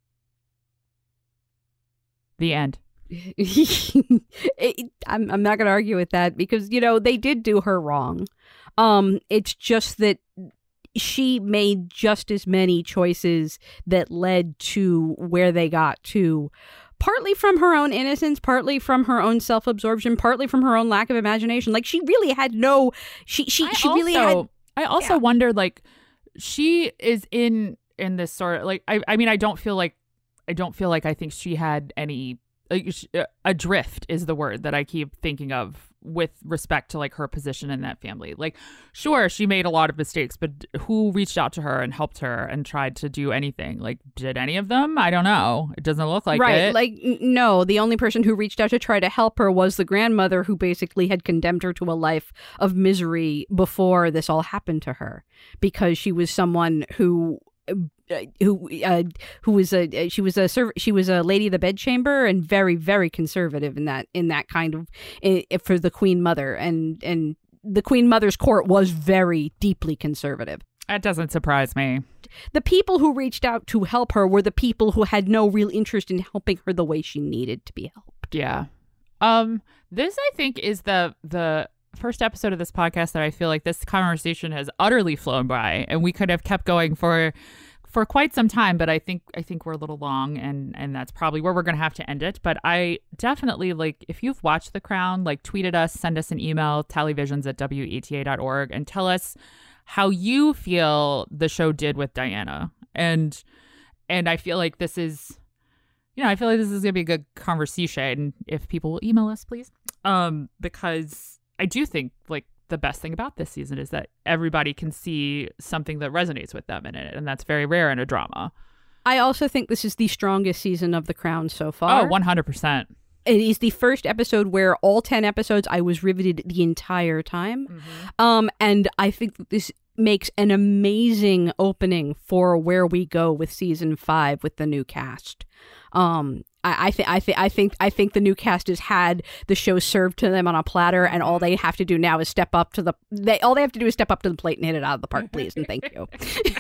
The end. it, I'm, I'm not going to argue with that because, you know, they did do her wrong. Um, it's just that she made just as many choices that led to where they got to, partly from her own innocence, partly from her own self-absorption, partly from her own lack of imagination. Like, she really had no, she, she, I she also, really had. I also yeah. wonder, like, she is in, in this sort of, like, I, I mean, I don't feel like, I don't feel like I think she had any, like, adrift is the word that I keep thinking of with respect to like her position in that family. Like, sure, she made a lot of mistakes, but who reached out to her and helped her and tried to do anything? Like, did any of them? I don't know. It doesn't look like right. it. Like, n- no, the only person who reached out to try to help her was the grandmother who basically had condemned her to a life of misery before this all happened to her because she was someone who Uh, who uh, who was a she was a serv- she was a lady of the bedchamber and very very conservative in that in that kind of in, for the Queen Mother and and the Queen Mother's court was very deeply conservative. That doesn't surprise me. The people who reached out to help her were the people who had no real interest in helping her the way she needed to be helped. Yeah. Um. This I think is the the. first episode of this podcast that I feel like this conversation has utterly flown by, and we could have kept going for for quite some time, but I think I think we're a little long, and and that's probably where we're gonna have to end it. But I definitely, like, if you've watched The Crown, like, tweet at us, send us an email, tallyvisions at W E T A dot org, and tell us how you feel the show did with Diana. And and I feel like this is, you know, I feel like this is gonna be a good conversation if people will email us, please, um, because I do think, like, the best thing about this season is that everybody can see something that resonates with them in it, and that's very rare in a drama. I also think this is the strongest season of The Crown so far. Oh, one hundred percent. It is the first episode where all ten episodes I was riveted the entire time. Mm-hmm. Um, and I think that this makes an amazing opening for where we go with season five with the new cast. Um, I, I think I think I think I think the new cast has had the show served to them on a platter, and all they have to do now is step up to the they all they have to do is step up to the plate and hit it out of the park, please, and thank you.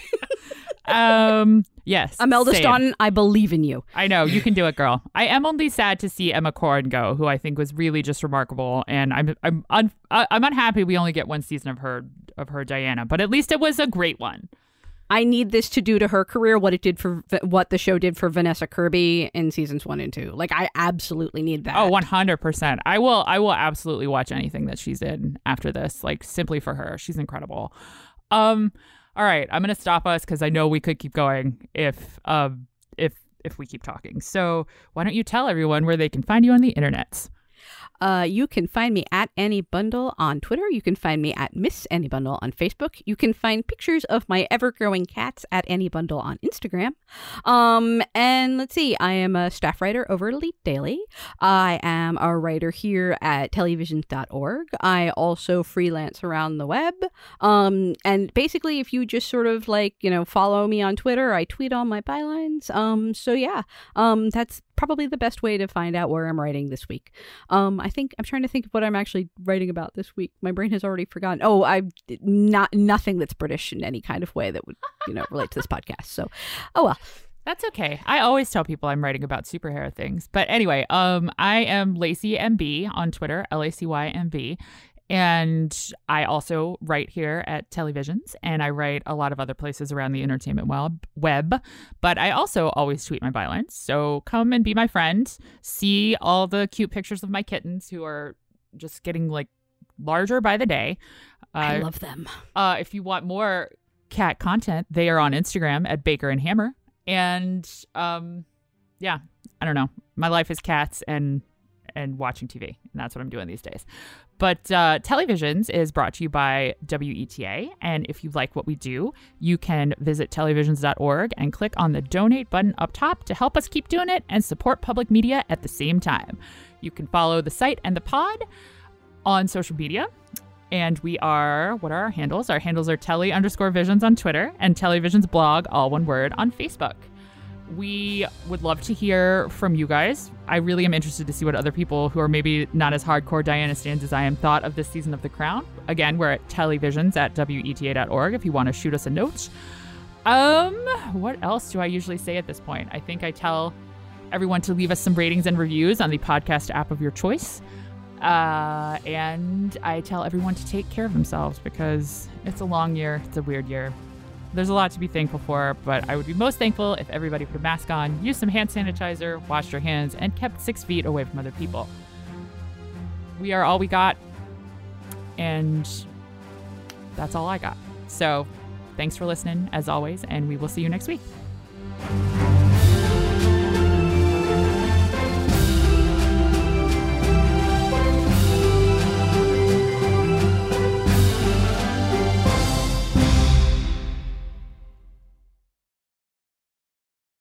um, yes, Imelda same. Staunton, I believe in you. I know you can do it, girl. I am only sad to see Emma Corrin go, who I think was really just remarkable, and I'm I'm un, I'm unhappy we only get one season of her of her Diana, but at least it was a great one. I need this to do to her career what it did for what the show did for Vanessa Kirby in seasons one and two. Like, I absolutely need that. Oh, one hundred percent. I will. I will absolutely watch anything that she's in after this. Like, simply for her, she's incredible. Um. All right, I'm gonna stop us because I know we could keep going if um if if we keep talking. So why don't you tell everyone where they can find you on the internets? Uh, you can find me at Annie Bundle on Twitter. You can find me at Miss Annie Bundle on Facebook. You can find pictures of my ever-growing cats at Annie Bundle on Instagram. Um, and let's see, I am a staff writer over at Elite Daily. I am a writer here at televisions dot org. I also freelance around the web. Um, and basically, if you just sort of like, you know, follow me on Twitter, I tweet all my bylines. Um, so yeah, um, that's probably the best way to find out where I'm writing this week. Um, I think I'm trying to think of what I'm actually writing about this week. My brain has already forgotten. Oh, I'm not nothing that's British in any kind of way that would, you know, relate to this podcast. So, oh well. That's okay. I always tell people I'm writing about superhero things. But anyway, um, I am Lacey M B on Twitter, L A C Y M B. And I also write here at Televisions, and I write a lot of other places around the entertainment web. web. But I also always tweet my bylines. So come and be my friend. See all the cute pictures of my kittens who are just getting like larger by the day. Uh, I love them. Uh, if you want more cat content, they are on Instagram at Baker and Hammer. And um, yeah, I don't know. My life is cats and and watching T V. And that's what I'm doing these days. But uh, Televisions is brought to you by W E T A. And if you like what we do, you can visit televisions dot org and click on the donate button up top to help us keep doing it and support public media at the same time. You can follow the site and the pod on social media. And we are, what are our handles? Our handles are telly underscore visions on Twitter and Televisions blog, all one word, on Facebook. We would love to hear from you guys. I really am interested to see what other people who are maybe not as hardcore Diana stans as I am thought of this season of The Crown. Again, we're at televisions at W E T A dot org if you want to shoot us a note. Um, what else do I usually say at this point? I think I tell everyone to leave us some ratings and reviews on the podcast app of your choice. Uh, and I tell everyone to take care of themselves because it's a long year. It's a weird year. There's a lot to be thankful for, but I would be most thankful if everybody put a mask on, used some hand sanitizer, washed their hands, and kept six feet away from other people. We are all we got, and that's all I got. So thanks for listening, as always, and we will see you next week.